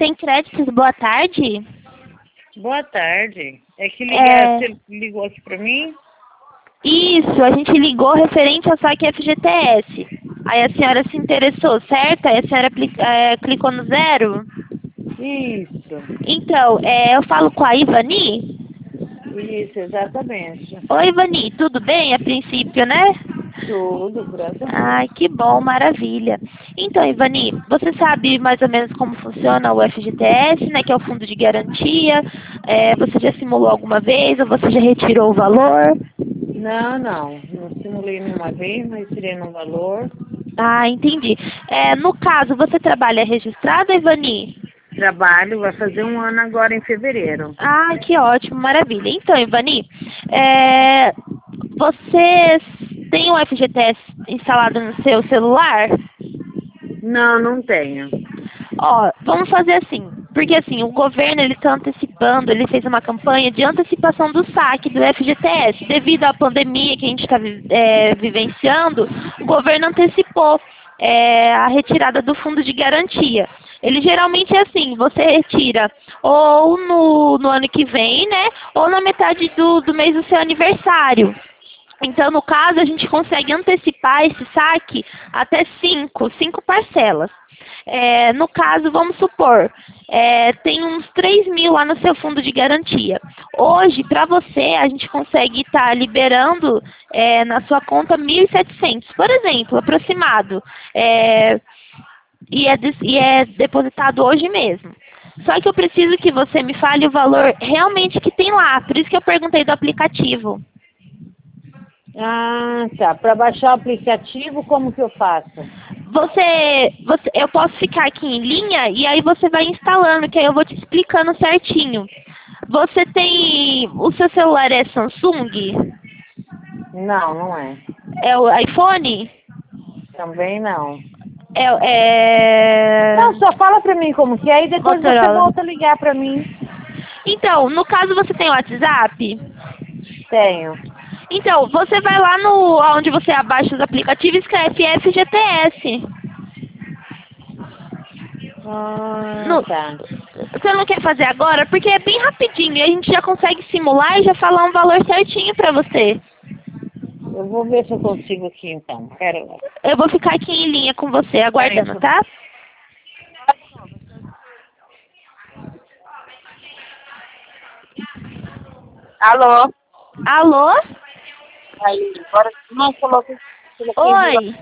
tem créditos, boa tarde. Boa tarde. É que você ligou aqui pra mim? Isso, a gente ligou referente ao saque FGTS. Aí a senhora se interessou, certo? Aí a senhora clicou no 0? Isso. Então, eu falo com a Ivani? Isso, exatamente. Oi, Ivani, tudo bem a princípio, né? Tudo, graças a Ai, Deus. que bom, maravilha. Então, Ivani, você sabe mais ou menos como funciona o FGTS, né, que é o fundo de garantia? Você já simulou alguma vez ou você já retirou o valor? Não simulei nenhuma vez, mas tirei no valor. Ah, entendi. No caso, você trabalha registrado, Ivani? Trabalho, vai fazer um ano agora em fevereiro. Ah, que ótimo, maravilha. Então, Ivani, você tem o FGTS instalado no seu celular? Não tenho. Ó, vamos fazer assim, porque assim, o governo ele está antecipando, ele fez uma campanha de antecipação do saque do FGTS. Devido à pandemia que a gente está vivenciando, o governo antecipou a retirada do fundo de garantia. Ele geralmente é assim, você retira ou no ano que vem, né, ou na metade do mês do seu aniversário. Então, no caso, a gente consegue antecipar esse saque até cinco parcelas. No caso, vamos supor, tem uns 3.000 lá no seu fundo de garantia. Hoje, para você, a gente consegue estar liberando na sua conta 1.700, por exemplo, aproximado. E é depositado hoje mesmo. Só que eu preciso que você me fale o valor realmente que tem lá. Por isso que eu perguntei do aplicativo. Ah, tá. Para baixar o aplicativo, como que eu faço? Eu posso ficar aqui em linha e aí você vai instalando, que aí eu vou te explicando certinho. O seu celular é Samsung? Não é. É o iPhone? Também não. É Não, só fala pra mim como que é e depois você Motorola. volta a ligar pra mim. Então, no caso você tem o WhatsApp? Tenho. Então, você vai lá onde você abaixa os aplicativos e escreve FGTS. Ah, No, tá. Você não quer fazer agora? Porque é bem rapidinho e a gente já consegue simular e já falar um valor certinho pra você. Eu vou ver se eu consigo aqui então. Pera lá. Eu vou ficar aqui em linha com você, Pera aí, aguardando, tá? Alô? Alô? Aí, agora não coloquei Oi.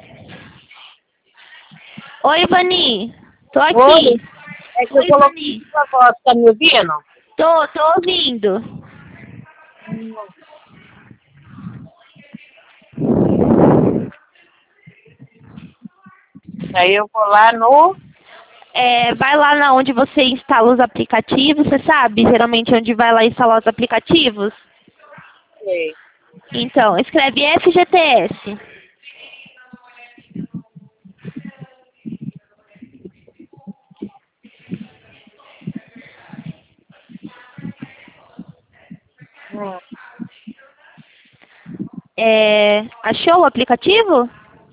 Oi, Vani. Tô Oi? aqui. É que eu Oi, coloquei Vani. sua voz, tá me ouvindo? Tô ouvindo. Aí eu vou lá no... Vai lá na onde você instala os aplicativos, você sabe geralmente onde vai lá instalar os aplicativos? Sei. Então, escreve FGTS. Hum. Achou o aplicativo?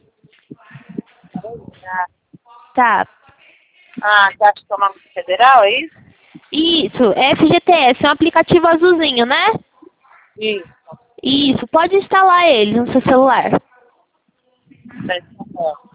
Tá. Caixa Econômica Federal, é isso? Isso, FGTS, é um aplicativo azulzinho, né? Isso. Isso, pode instalar ele no seu celular. Tá instalado.